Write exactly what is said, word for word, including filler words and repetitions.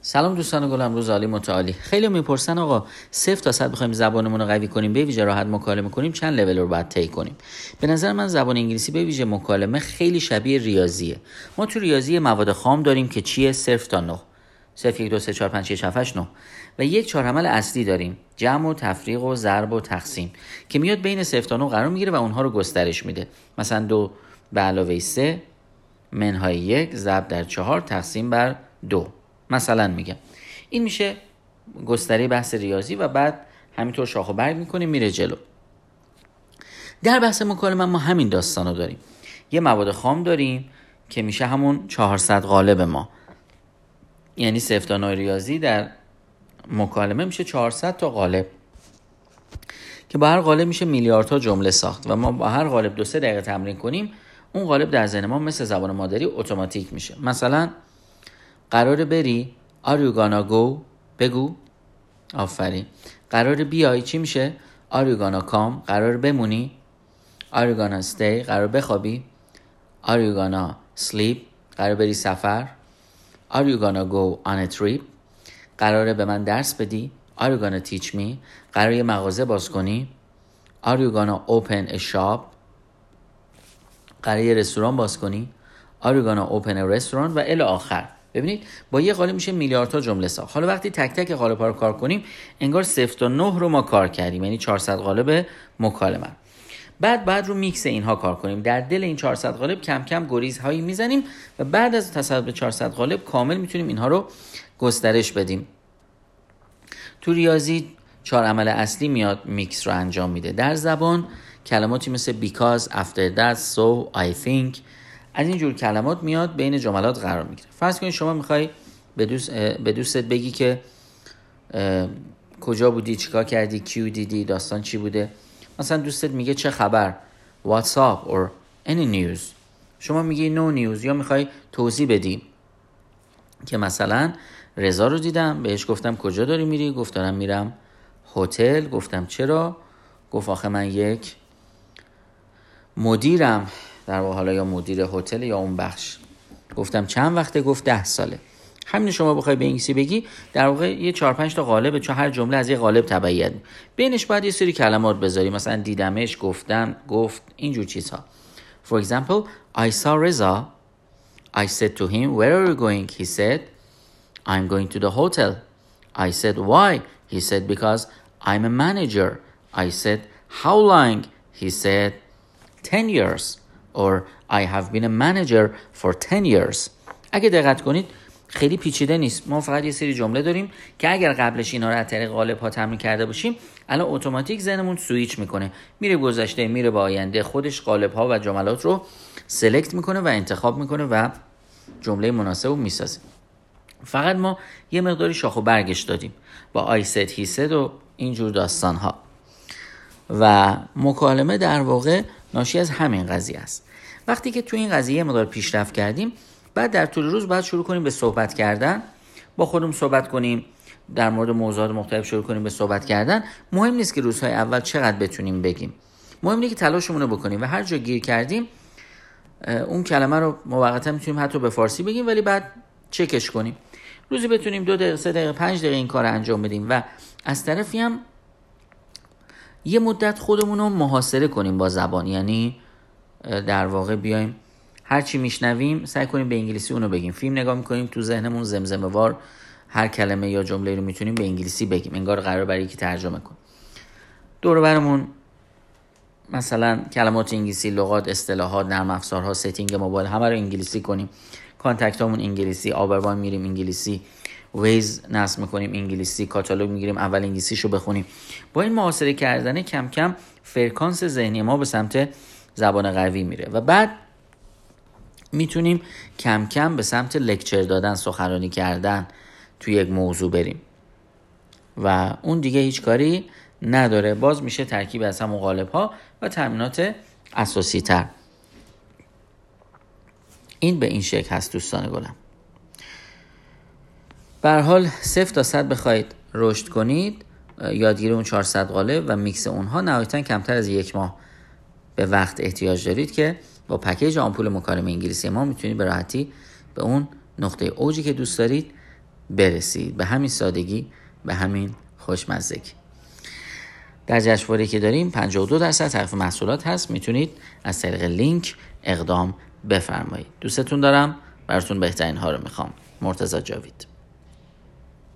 سلام دوستان گلم، روز عالی متعالی. خیلی میپرسن آقا صفر تا صد بخوایم زبانمون رو قوی کنیم، به ویژه راحت مکالمه کنیم، چند لول رو باید طی کنیم؟ به نظر من زبان انگلیسی به ویژه مکالمه خیلی شبیه ریاضیه. ما تو ریاضی مواد خام داریم که چیه؟ صفر تا نه. صفر یک دو سه چهار پنج شش هفت هشت نه. و یک چهار عمل اصلی داریم، جمع و تفریق و ضرب و تقسیم، که میاد بین صفر تا نه قرار میگیره و اونها رو گسترش میده. مثلا دو به علاوه سه منهای یک ضرب در چهار تقسیم بر دو. مثلا میگم این میشه گستره بحث ریاضی و بعد همینطور شاخ و برگ میکنیم میره جلو. در بحث مکالمه ما همین داستانو داریم. یه مواد خام داریم که میشه همون چهارصد قالب ما، یعنی صفر تا نه ریاضی در مکالمه میشه چهارصد تا قالب که با هر قالب میشه میلیاردتا جمله ساخت و ما با هر قالب دو سه دقیقه تمرین کنیم اون قالب در ذهن ما مثل زبان مادری اتوماتیک میشه. مثلا قراره بری، are you gonna go؟ بگو. آفرین. قراره بیای، چی میشه؟ are you gonna come؟ قراره بمونی، are you gonna stay؟ قراره بخوابی، are you gonna sleep؟ قراره بری سفر، are you gonna go on a trip؟ قراره به من درس بدی، are you gonna teach me؟ قراره یه مغازه باز کنی، are you gonna open a shop؟ قراره یه رستوران باز کنی، are you gonna open a restaurant؟ و الی آخر. ببینید با یه قالب میشه میلیاردتا جمله ساخت. حالا وقتی تک تک قالب‌ها رو کار کنیم انگار صفر تا نه رو ما کار کردیم، یعنی چهارصد قالب مکالمه. بعد بعد رو میکس اینها کار کنیم. در دل این چهارصد قالب کم کم گریزهایی میزنیم و بعد از تصل به چهارصد قالب کامل میتونیم اینها رو گسترش بدیم. تو ریاضی چهار عمل اصلی میاد میکس رو انجام میده. در زبان کلماتی مثل because، after that، so، I think، از این جور کلمات میاد بین جملات قرار میگیره. فرض کنید شما میخوای به دوست به دوستت بگی که کجا بودی، چیکار کردی، کیو دیدی، داستان چی بوده. مثلا دوستت میگه چه خبر، what's up or any news. شما میگی no news، یا میخوای توضیح بدی که مثلا رضا رو دیدم، بهش گفتم کجا داری میری، گفت دارم میرم هتل. گفتم چرا؟ گفت آخه من یک مدیرم، در واقع حالا یا مدیر هتل یا اون بخش. گفتم چند وقته؟ گفت ده ساله. همین شما بخوای به انگلیسی بگی در واقع یه چهار پنج تا قالب، چون هر جمله از یه قالب تبعیت بینش باید یه سری کلمات بذاری، مثلا دیدمش، گفتم، گفت، اینجور چیزها. For example, I saw Reza. I said to him, where are you going? He said, I'm going to the hotel. I said, why? He said, because I'm a manager. I said, how long? He said, ten years. or I have been a manager for ten years. اگه دقت کنید خیلی پیچیده نیست. ما فقط یه سری جمله داریم که اگر قبلش اینا رو از طریق قالب ها تمرین کرده باشیم الان اتوماتیک ذهنمون سویچ میکنه، میره گذشته، میره به آینده، خودش قالب ها و جملات رو سلکت میکنه و انتخاب میکنه و جمله مناسب رو میسازه. فقط ما یه مقداری شاخ و برگش دادیم با I said he said و اینجور داستان ها. و مکالمه در واقع ناشی از همین قضیه است. وقتی که تو این قضیه مقدار پیشرفت کردیم، بعد در طول روز باید شروع کنیم به صحبت کردن، با خودمون صحبت کنیم، در مورد موضوعات مختلف شروع کنیم به صحبت کردن. مهم نیست که روزهای اول چقدر بتونیم بگیم، مهم اینه که تلاشمون رو بکنیم و هر جا گیر کردیم اون کلمه رو موقتا میتونیم حتی به فارسی بگیم ولی بعد چکش کنیم. روزی بتونیم دو دقیقه، سه دقیقه، پنج دقیقه این کار رو انجام بدیم و از طرفی هم یه مدت خودمون رو محاصره کنیم با زبان، یعنی در واقع بیایم هر چی میشنویم سعی کنیم به انگلیسی اونو بگیم. فیلم نگاه میکنیم تو ذهنمون زمزمه وار هر کلمه یا جمله رو میتونیم به انگلیسی بگیم، انگار قرار برای یکی ترجمه کنیم. دور و برمون مثلا کلمات انگلیسی، لغات، اصطلاحات، نرم افزارها، ستینگ موبایل همه رو انگلیسی کنیم. کانتکتامون انگلیسی، آبروان میریم انگلیسی، ویز نصب میکنیم انگلیسی، کاتالوگ میگیریم اول انگلیسیشو بخونیم. با این محاصره کردن کم کم فرکانس ذهنی ما به سمت زبان قوی میره و بعد میتونیم کم کم به سمت لکچر دادن، سخنرانی کردن توی یک موضوع بریم و اون دیگه هیچ کاری نداره. باز میشه ترکیب از همون قالب ها و تمرینات اساسی تر. این به این شکل هست دوستان گلم. به هر حال صفر تا صد بخواید رشد کنید، یادگیری اون چهارصد قالب و میکس اونها نهایتاً کمتر از یک ماه به وقت احتیاج دارید که با پکیج آمپول مکالمه انگلیسی ما میتونید به راحتی به اون نقطه اوجی که دوست دارید برسید. به همین سادگی، به همین خوشمزگی. در جشنواره‌ای که داریم پنجاه و دو درصد تخفیف محصولات هست، میتونید از طریق لینک اقدام بفرمایید. دوستتون دارم، براتون بهترین ها رو میخوام. مرتضی جاوید.